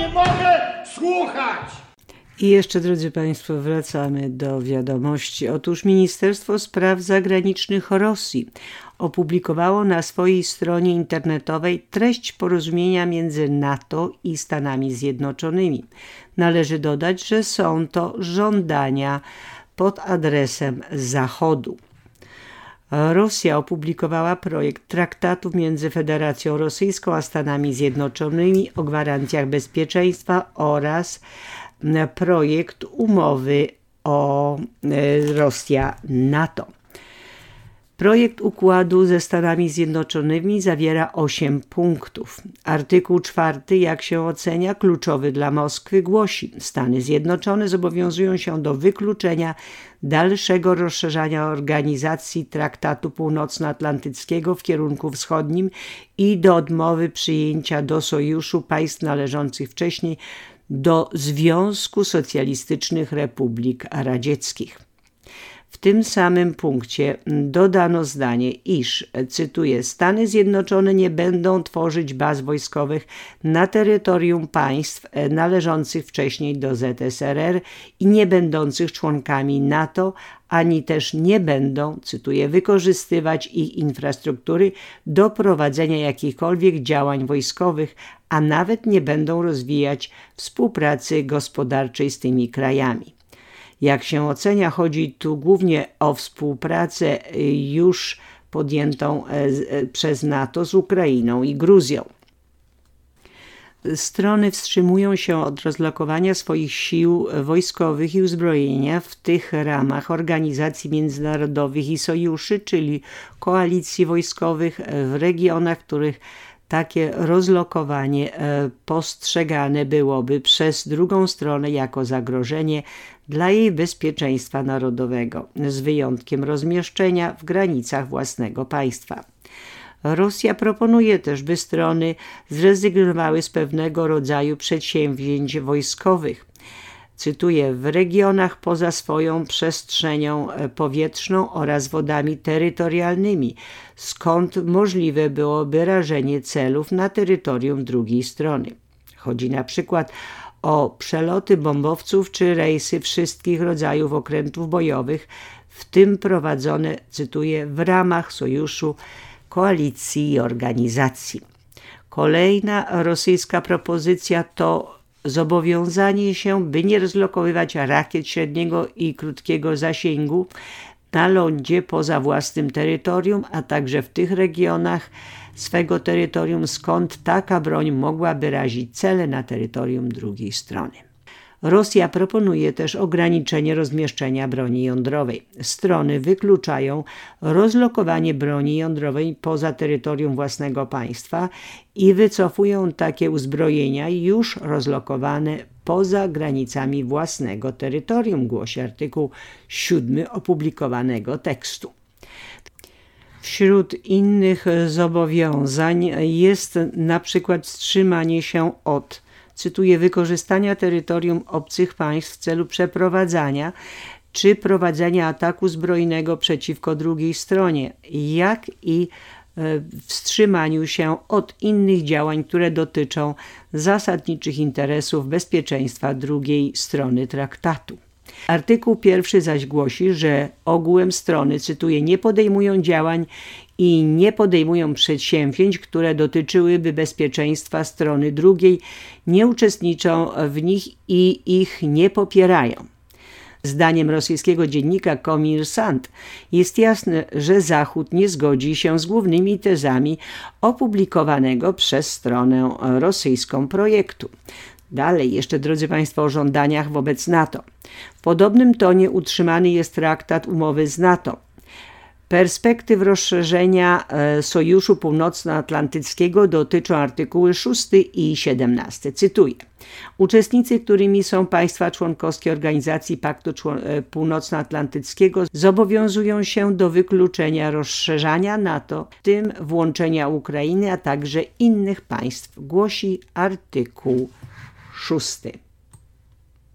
nie mogę słuchać! I jeszcze, drodzy Państwo, wracamy do wiadomości. Otóż Ministerstwo Spraw Zagranicznych Rosji opublikowało na swojej stronie internetowej treść porozumienia między NATO i Stanami Zjednoczonymi. Należy dodać, że są to żądania pod adresem Zachodu. Rosja opublikowała projekt traktatu między Federacją Rosyjską a Stanami Zjednoczonymi o gwarancjach bezpieczeństwa oraz projekt umowy o Rosja-NATO. Projekt układu ze Stanami Zjednoczonymi zawiera osiem punktów. Artykuł czwarty, jak się ocenia, kluczowy dla Moskwy, głosi: Stany Zjednoczone zobowiązują się do wykluczenia dalszego rozszerzania organizacji Traktatu Północnoatlantyckiego w kierunku wschodnim i do odmowy przyjęcia do sojuszu państw należących wcześniej do Związku Socjalistycznych Republik Radzieckich. W tym samym punkcie dodano zdanie, iż, cytuję, Stany Zjednoczone nie będą tworzyć baz wojskowych na terytorium państw należących wcześniej do Z S R R i nie będących członkami NATO, ani też nie będą, cytuję, wykorzystywać ich infrastruktury do prowadzenia jakichkolwiek działań wojskowych, a nawet nie będą rozwijać współpracy gospodarczej z tymi krajami. Jak się ocenia, chodzi tu głównie o współpracę już podjętą przez NATO z Ukrainą i Gruzją. Strony wstrzymują się od rozlokowania swoich sił wojskowych i uzbrojenia w tych ramach organizacji międzynarodowych i sojuszy, czyli koalicji wojskowych w regionach, których takie rozlokowanie postrzegane byłoby przez drugą stronę jako zagrożenie dla jej bezpieczeństwa narodowego, z wyjątkiem rozmieszczenia w granicach własnego państwa. Rosja proponuje też, by strony zrezygnowały z pewnego rodzaju przedsięwzięć wojskowych. Cytuję, w regionach poza swoją przestrzenią powietrzną oraz wodami terytorialnymi, skąd możliwe byłoby rażenie celów na terytorium drugiej strony. Chodzi na przykład o przeloty bombowców czy rejsy wszystkich rodzajów okrętów bojowych, w tym prowadzone, cytuję, w ramach sojuszu, koalicji i organizacji. Kolejna rosyjska propozycja to zobowiązanie się, by nie rozlokowywać rakiet średniego i krótkiego zasięgu na lądzie poza własnym terytorium, a także w tych regionach swego terytorium, skąd taka broń mogłaby razić cele na terytorium drugiej strony. Rosja proponuje też ograniczenie rozmieszczenia broni jądrowej. Strony wykluczają rozlokowanie broni jądrowej poza terytorium własnego państwa i wycofują takie uzbrojenia już rozlokowane poza granicami własnego terytorium, głosi artykuł siódmy opublikowanego tekstu. Wśród innych zobowiązań jest na przykład wstrzymanie się od, cytuję, wykorzystania terytorium obcych państw w celu przeprowadzania czy prowadzenia ataku zbrojnego przeciwko drugiej stronie, jak i wstrzymaniu się od innych działań, które dotyczą zasadniczych interesów bezpieczeństwa drugiej strony traktatu. Artykuł pierwszy zaś głosi, że ogółem strony, cytuję, nie podejmują działań i nie podejmują przedsięwzięć, które dotyczyłyby bezpieczeństwa strony drugiej, nie uczestniczą w nich i ich nie popierają. Zdaniem rosyjskiego dziennika Komersant jest jasne, że Zachód nie zgodzi się z głównymi tezami opublikowanego przez stronę rosyjską projektu. Dalej jeszcze, drodzy Państwo, o żądaniach wobec NATO. W podobnym tonie utrzymany jest traktat umowy z NATO. Perspektyw rozszerzenia Sojuszu Północnoatlantyckiego dotyczą artykuły szósty i siedemnasty. Cytuję. Uczestnicy, którymi są państwa członkowskie Organizacji Paktu Północnoatlantyckiego, zobowiązują się do wykluczenia rozszerzania NATO, w tym włączenia Ukrainy, a także innych państw, głosi artykuł szósty.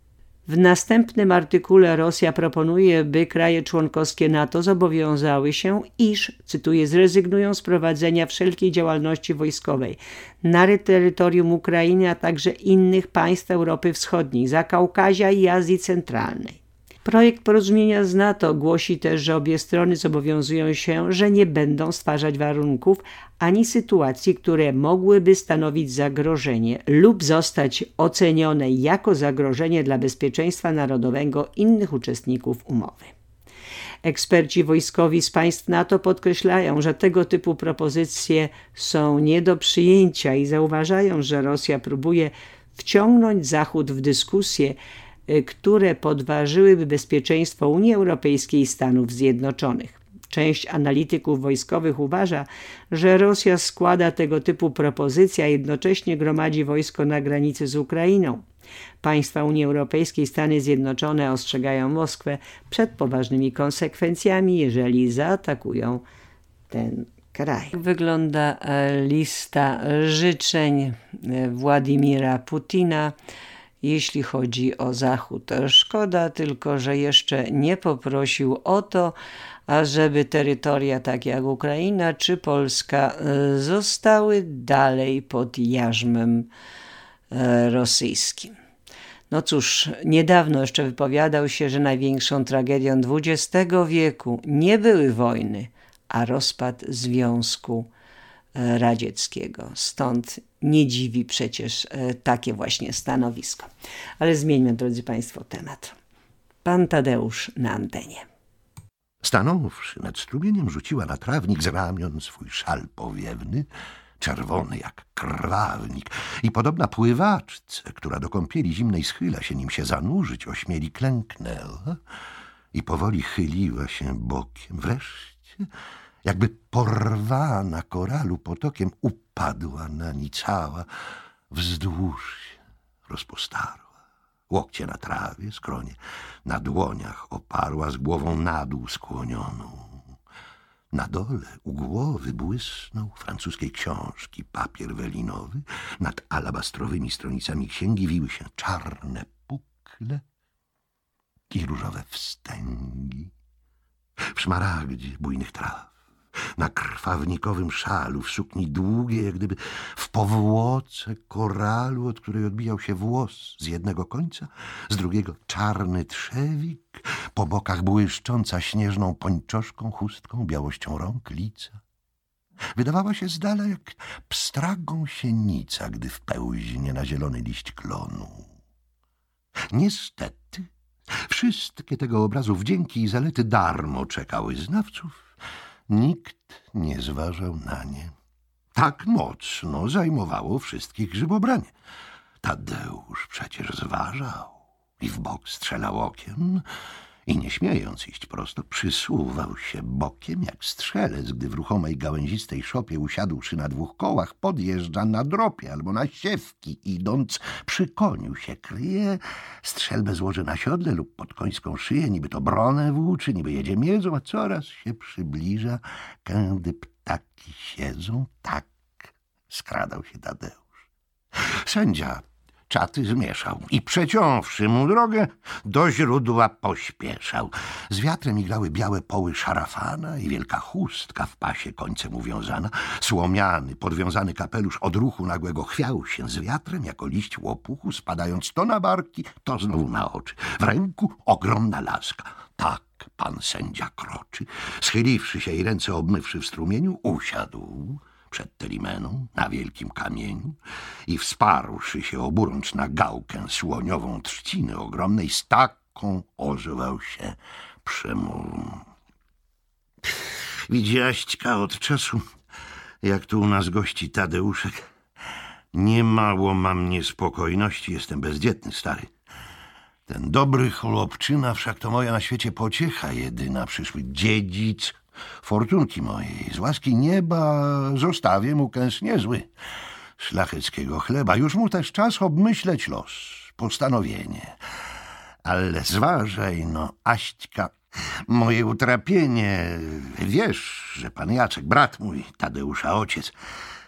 W następnym artykule Rosja proponuje, by kraje członkowskie NATO zobowiązały się, iż, cytuję, zrezygnują z prowadzenia wszelkiej działalności wojskowej na terytorium Ukrainy, a także innych państw Europy Wschodniej, Zakaukazia i Azji Centralnej. Projekt porozumienia z NATO głosi też, że obie strony zobowiązują się, że nie będą stwarzać warunków ani sytuacji, które mogłyby stanowić zagrożenie lub zostać ocenione jako zagrożenie dla bezpieczeństwa narodowego innych uczestników umowy. Eksperci wojskowi z państw NATO podkreślają, że tego typu propozycje są nie do przyjęcia i zauważają, że Rosja próbuje wciągnąć Zachód w dyskusje, które podważyłyby bezpieczeństwo Unii Europejskiej i Stanów Zjednoczonych. Część analityków wojskowych uważa, że Rosja składa tego typu propozycje, a jednocześnie gromadzi wojsko na granicy z Ukrainą. Państwa Unii Europejskiej, Stany Zjednoczone ostrzegają Moskwę przed poważnymi konsekwencjami, jeżeli zaatakują ten kraj. Wygląda lista życzeń Władimira Putina, jeśli chodzi o Zachód. Szkoda tylko, że jeszcze nie poprosił o to, ażeby terytoria takie jak Ukraina czy Polska zostały dalej pod jarzmem rosyjskim. No cóż, niedawno jeszcze wypowiadał się, że największą tragedią dwudziestego wieku nie były wojny, a rozpad Związku Radzieckiego. Stąd nie dziwi przecież takie właśnie stanowisko. Ale zmieńmy, drodzy Państwo, temat. Pan Tadeusz na antenie. Stanąwszy nad strumieniem, rzuciła na trawnik z ramion swój szal powiewny, czerwony jak krwawnik, i podobna pływaczce, która do kąpieli zimnej schyla się, nim się zanurzyć ośmieli, klęknęła i powoli chyliła się bokiem. Wreszcie, jakby porwana koralu potokiem, upadła nań cała, wzdłuż się rozpostarła. Łokcie na trawie, skronie na dłoniach oparła, z głową na dół skłonioną. Na dole u głowy błysnął francuskiej książki papier welinowy, nad alabastrowymi stronicami księgi wiły się czarne pukle i różowe wstęgi. W szmaragdzie bujnych traw, na krwawnikowym szalu, w sukni długiej, jak gdyby w powłoce koralu, od której odbijał się włos z jednego końca, z drugiego czarny trzewik, po bokach błyszcząca śnieżną pończoszką, chustką, białością rąk, lica. Wydawała się z dala jak pstra gąsienica, gdy wpełźnie na zielony liść klonu. Niestety, wszystkie tego obrazu wdzięki i zalety darmo czekały znawców. Nikt nie zważał na nie. Tak mocno zajmowało wszystkich grzybobranie. Tadeusz przecież zważał i w bok strzelał okiem i, nie śmiejąc iść prosto, przysuwał się bokiem jak strzelec, gdy w ruchomej gałęzistej szopie, usiadłszy na dwóch kołach, podjeżdża na dropie albo na siewki, idąc przy koniu się kryje, strzelbę złoży na siodle lub pod końską szyję, niby to bronę włóczy, niby jedzie miedzą, a coraz się przybliża, kędy ptaki siedzą. Tak skradał się Tadeusz. Sędzia czaty zmieszał i, przeciąwszy mu drogę, do źródła pośpieszał. Z wiatrem igrały białe poły szarafana i wielka chustka w pasie końcem uwiązana. Słomiany, podwiązany kapelusz od ruchu nagłego chwiał się z wiatrem jako liść łopuchu, spadając to na barki, to znowu na oczy. W ręku ogromna laska. Tak pan sędzia kroczy. Schyliwszy się i ręce obmywszy w strumieniu, usiadł przed telimeną na wielkim kamieniu i, wsparłszy się oburącz na gałkę słoniową trzciny ogromnej, z taką ozwał się przemową. Widziaśćka, od czasu, jak tu u nas gości Tadeuszek, niemało mam niespokojności, jestem bezdzietny, stary. Ten dobry chłopczyna wszak to moja na świecie pociecha jedyna, przyszły dziedzic fortunki mojej. Z łaski nieba zostawię mu kęs niezły szlacheckiego chleba. Już mu też czas obmyśleć los, postanowienie. Ale zważaj, no, Aśćka, moje utrapienie. Wiesz, że pan Jacek, brat mój, Tadeusza ojciec,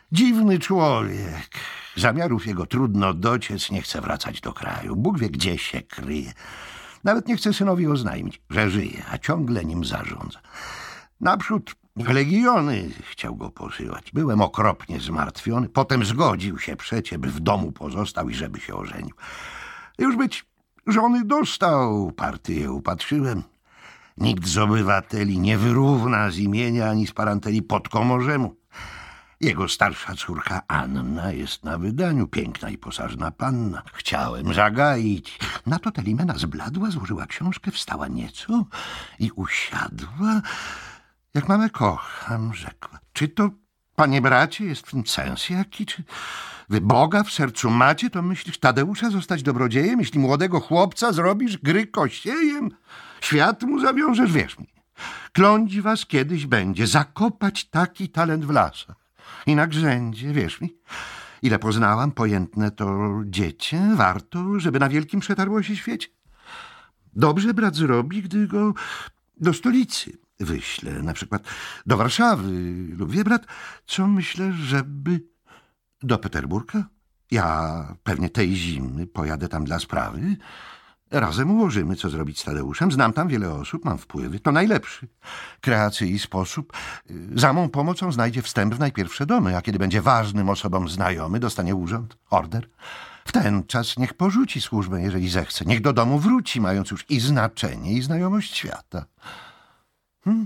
Dziwny człowiek. Zamiarów jego trudno dociec, nie chce wracać do kraju. Bóg wie, gdzie się kryje. Nawet nie chce synowi oznajmić, że żyje, a ciągle nim zarządza. Naprzód legiony chciał go posyłać. Byłem okropnie zmartwiony. Potem zgodził się przecie, by w domu pozostał i żeby się ożenił. Już być żony dostał, partyję upatrzyłem. Nikt z obywateli nie wyrówna z imienia ani z parenteli podkomorzemu. Jego starsza córka Anna jest na wydaniu, piękna i posażna panna. Chciałem zagaić. Na to Telimena zbladła, złożyła książkę, wstała nieco i usiadła. Jak mamę kocham, rzekła. Czy to, panie bracie, jest w tym sens jaki? Czy wy Boga w sercu macie, to myślisz Tadeusza zostać dobrodziejem? Jeśli młodego chłopca zrobisz gry kościejem, świat mu zawiążesz, wierz mi. Klądź was kiedyś będzie zakopać taki talent w lasach. I na grzędzie, wierz mi, ile poznałam, pojętne to dziecię, warto, żeby na wielkim przetarło się świecie. Dobrze brat zrobi, gdy go do stolicy wyślę, na przykład do Warszawy, lub wie brat, co myślę, żeby do Peterburga? Ja pewnie tej zimy pojadę tam dla sprawy. Razem ułożymy, co zrobić z Tadeuszem. Znam tam wiele osób, mam wpływy. To najlepszy kreacyjny sposób. Za mą pomocą znajdzie wstęp w najpierwsze domy, a kiedy będzie ważnym osobom znajomy, dostanie urząd, order. W ten czas niech porzuci służbę, jeżeli zechce. Niech do domu wróci, mając już i znaczenie, i znajomość świata. Hmm?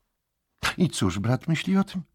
I cóż brat myśli o tym?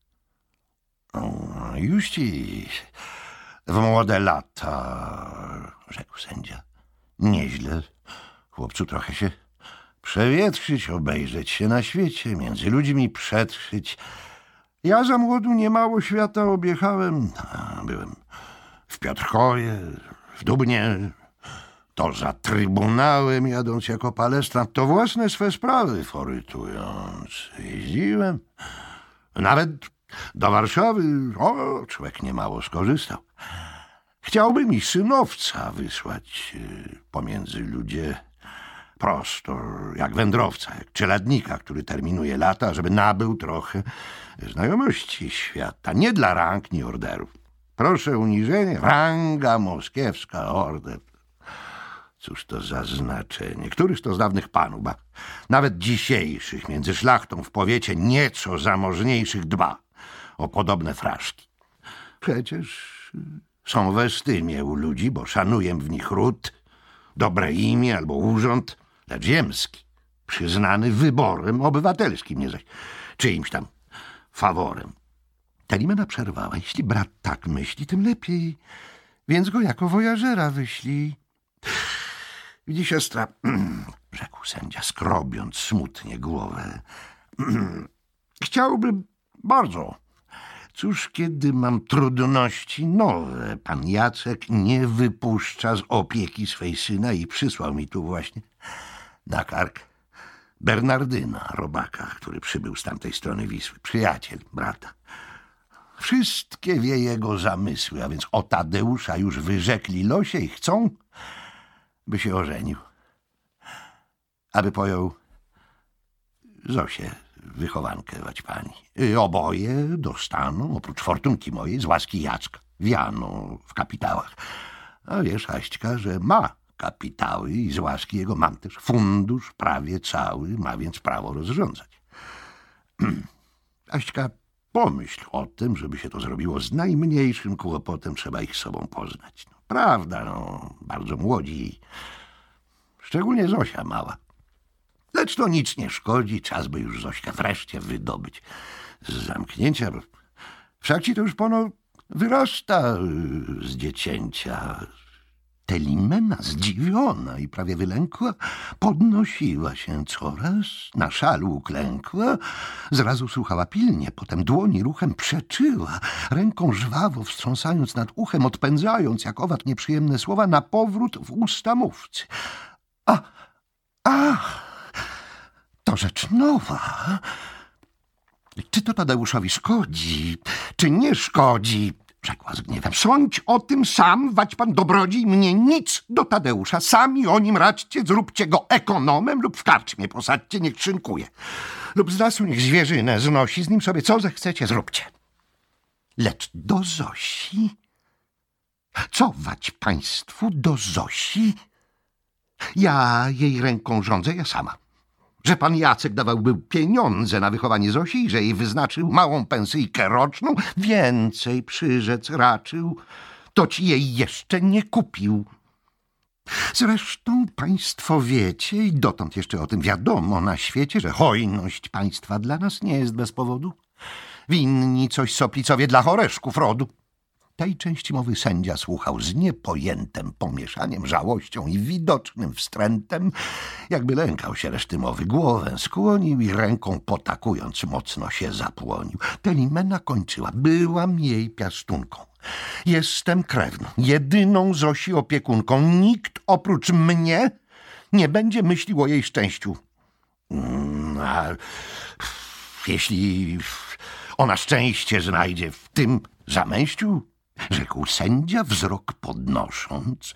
O, już ci w młode lata, rzekł sędzia. Nieźle. Chłopcu trochę się przewietrzyć, obejrzeć się na świecie, między ludźmi przetrzyć. Ja za młodu niemało świata objechałem. Byłem w Piotrkowie, w Dubnie, to za trybunałem jadąc jako palestrant, to własne swe sprawy forytując. Jeździłem. Nawet do Warszawy, o, człowiek niemało skorzystał. Chciałbym i synowca wysłać pomiędzy ludzie prosto, jak wędrowca, jak czeladnika, który terminuje lata, żeby nabył trochę znajomości świata. Nie dla rang, ni orderów. Proszę uniżenie, ranga moskiewska, order. Cóż to za znaczenie? Któryś to z dawnych panów, ba, nawet dzisiejszych, między szlachtą w powiecie nieco zamożniejszych dba o podobne fraszki. Przecież są w estymie u ludzi, bo szanuję w nich ród, dobre imię albo urząd, lecz ziemski, przyznany wyborem obywatelskim, nie zaś czyimś tam faworem. Telimena przerwała. Jeśli brat tak myśli, tym lepiej, więc go jako wojażera wyślij. Widzi siostra, rzekł sędzia, skrobiąc smutnie głowę. Chciałbym bardzo. Cóż, kiedy mam trudności nowe, pan Jacek nie wypuszcza z opieki swej syna i przysłał mi tu właśnie na kark Bernardyna, robaka, który przybył z tamtej strony Wisły, przyjaciel brata. Wszystkie wie jego zamysły, a więc o Tadeusza już wyrzekli losie i chcą, by się ożenił. Aby pojął Zosię, wychowankę Waćpani. Oboje dostaną, oprócz fortunki mojej, z łaski Jacka, wiano w kapitałach. A wiesz, Aśćka, że ma kapitały i z łaski jego mam też fundusz prawie cały, ma więc prawo rozrządzać. Aśćka, pomyśl o tym, żeby się to zrobiło z najmniejszym kłopotem, trzeba ich z sobą poznać. No, prawda, no, bardzo młodzi, szczególnie Zosia mała. Lecz to nic nie szkodzi, czas by już Zośkę wreszcie wydobyć z zamknięcia. Wszak ci to już pono wyrasta z dziecięcia. Telimena, zdziwiona i prawie wylękła, podnosiła się coraz, na szalu uklękła, zrazu słuchała pilnie, potem dłoni ruchem przeczyła, ręką żwawo wstrząsając nad uchem, odpędzając jak owad nieprzyjemne słowa na powrót w usta mówcy. A, ach, to rzecz nowa. Czy to Tadeuszowi szkodzi, czy nie szkodzi? Rzekła z gniewem. Sądź o tym sam, Waćpan dobrodziej, mnie nic do Tadeusza. Sami o nim radźcie, zróbcie go ekonomem lub w karczmie posadźcie, niech szynkuje. Lub z lasu niech zwierzynę znosi, z nim sobie co zechcecie, zróbcie. Lecz do Zosi? Cować państwu do Zosi? Ja jej ręką rządzę, ja sama. Że pan Jacek dawałby pieniądze na wychowanie Zosi i że jej wyznaczył małą pensyjkę roczną, więcej przyrzec raczył, to ci jej jeszcze nie kupił. Zresztą państwo wiecie i dotąd jeszcze o tym wiadomo na świecie, że hojność państwa dla nas nie jest bez powodu. Winni coś soplicowie dla choreszków rodu. Tej części mowy sędzia słuchał z niepojętym pomieszaniem, żałością i widocznym wstrętem, jakby lękał się reszty mowy. Głowę skłonił i ręką potakując mocno się zapłonił. Telimena kończyła. Byłam jej piastunką. Jestem krewną, jedyną Zosi opiekunką. Nikt oprócz mnie nie będzie myślił o jej szczęściu. A jeśli ona szczęście znajdzie w tym zamęściu, rzekł sędzia wzrok podnosząc,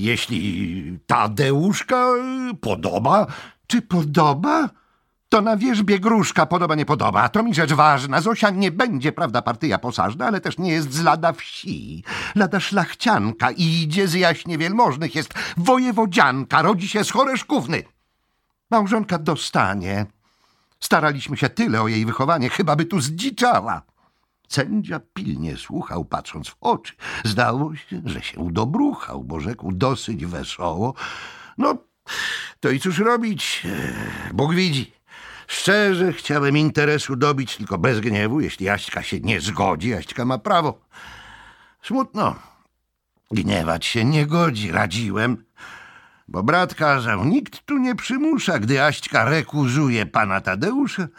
jeśli Tadeuszka podoba, czy podoba, to na wierzbie gruszka podoba, nie podoba. A to mi rzecz ważna. Zosia nie będzie, prawda, partyja posażna, ale też nie jest z lada wsi. Lada szlachcianka i idzie z jaśnie wielmożnych, jest wojewodzianka, rodzi się z Choreszkówny. Małżonka dostanie. Staraliśmy się tyle o jej wychowanie, chyba by tu zdziczała. Sędzia pilnie słuchał, patrząc w oczy. Zdało się, że się udobruchał, bo rzekł dosyć wesoło. No, to i cóż robić? Bóg widzi. Szczerze chciałem interesu dobić, tylko bez gniewu. Jeśli Jaśka się nie zgodzi, Jaśka ma prawo. Smutno. Gniewać się nie godzi, radziłem. Bo brat kazał, nikt tu nie przymusza, gdy Aśćka rekuzuje pana Tadeusza.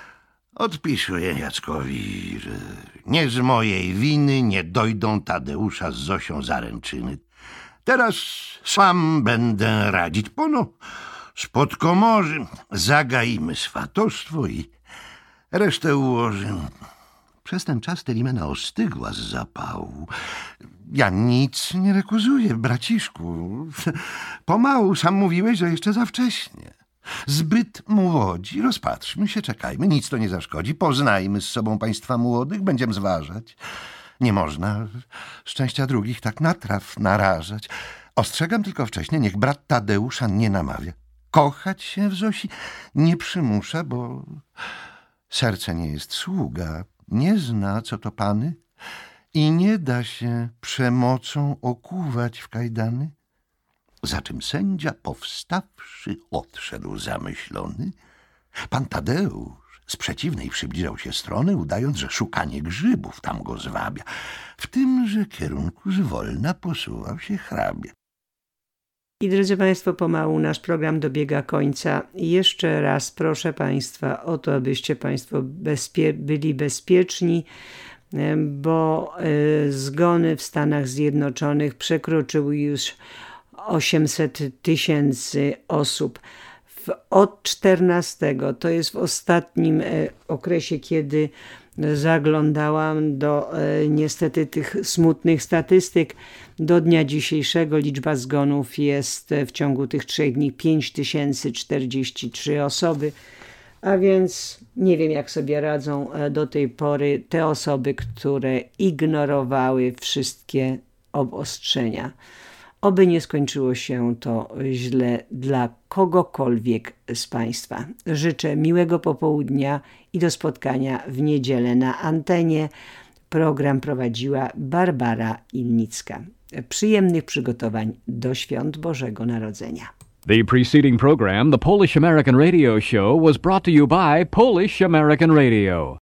Odpisuję Jackowi, że nie z mojej winy nie dojdą Tadeusza z Zosią zaręczyny. Teraz sam będę radzić. Pono spod komory zagaimy swatostwo i resztę ułoży. Przez ten czas Telimena ostygła z zapału. Ja nic nie rekuzuję, braciszku. Pomału, sam mówiłeś, że jeszcze za wcześnie. Zbyt młodzi, rozpatrzmy się, czekajmy, nic to nie zaszkodzi. Poznajmy z sobą państwa młodych, będziemy zważać. Nie można szczęścia drugich tak na traf narażać. Ostrzegam tylko wcześniej, niech brat Tadeusza nie namawia. Kochać się w Zosi nie przymusza, bo serce nie jest sługa, nie zna, co to pany i nie da się przemocą okuwać w kajdany. Za czym sędzia, powstawszy, odszedł zamyślony. Pan Tadeusz z przeciwnej przybliżał się strony, udając, że szukanie grzybów tam go zwabia. W tymże kierunku zwolna posuwał się hrabia. I drodzy Państwo, pomału nasz program dobiega końca. I jeszcze raz proszę Państwa o to, abyście Państwo bezpie- byli bezpieczni, bo y, zgony w Stanach Zjednoczonych przekroczyły już osiemset tysięcy osób. W, od czternastego, to jest w ostatnim y, okresie, kiedy zaglądałam do y, niestety tych smutnych statystyk, do dnia dzisiejszego liczba zgonów jest w ciągu tych trzech dni pięć tysięcy czterdzieści trzy osoby, a więc nie wiem, jak sobie radzą do tej pory te osoby, które ignorowały wszystkie obostrzenia. Oby nie skończyło się to źle dla kogokolwiek z Państwa. Życzę miłego popołudnia i do spotkania w niedzielę na antenie. Program prowadziła Barbara Ilnicka. Przyjemnych przygotowań do Świąt Bożego Narodzenia. The preceding program, the Polish American Radio Show, was brought to you by Polish American Radio.